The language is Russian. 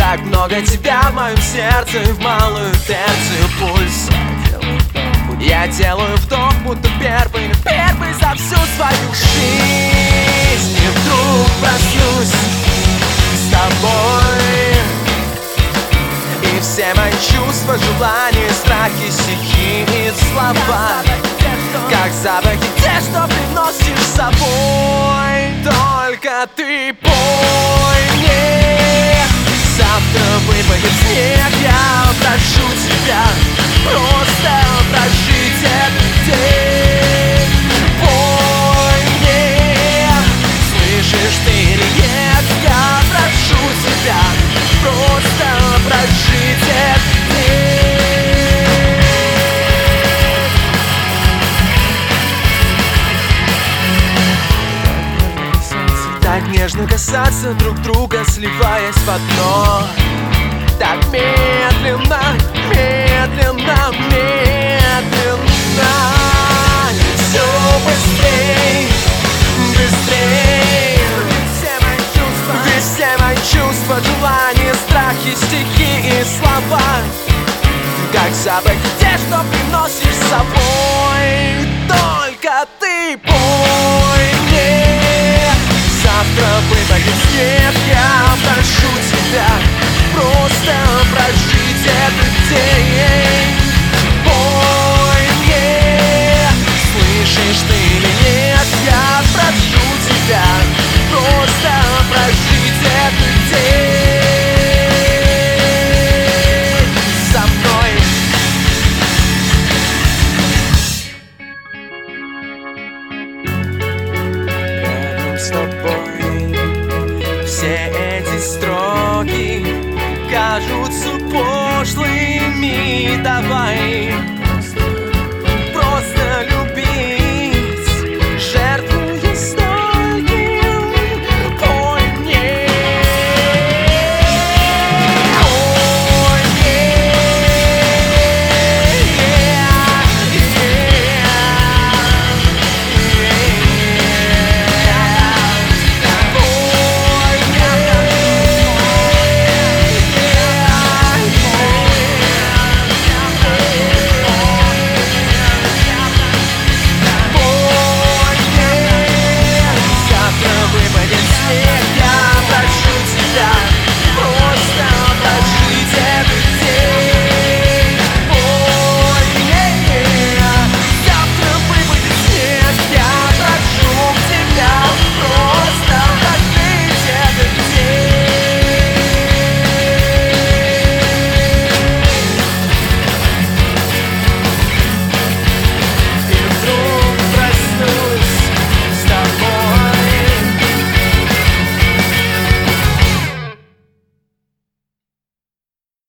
Так много тебя в моем сердце, в малую терцию пульса. Я делаю вдох, будто первый за всю свою жизнь. И вдруг проснусь с тобой, и все мои чувства, желания, страхи, стихи и слова, как запахи те, что приносишь с собой. Только ты пой мне. Завтра выпадет снег, я прошу тебя просто прожить этот день. Пой мне, слышишь ты или нет, я прошу тебя просто прожить этот день. Так нежно касаться друг друга, сливаясь в одно. Так медленно, медленно, медленно. Все быстрей, быстрей. Ведь все мои чувства, желания, страхи, стихи и слова, как запахи те, что приносишь с собой. Только ты пой мне. Завтра выпадет снег, я прошу тебя просто прожить этот день. Пой мне, слышишь ты или нет, я прошу тебя просто прожить этот день со мной. Рядом с тобой все эти строки кажутся пошлыми. Давай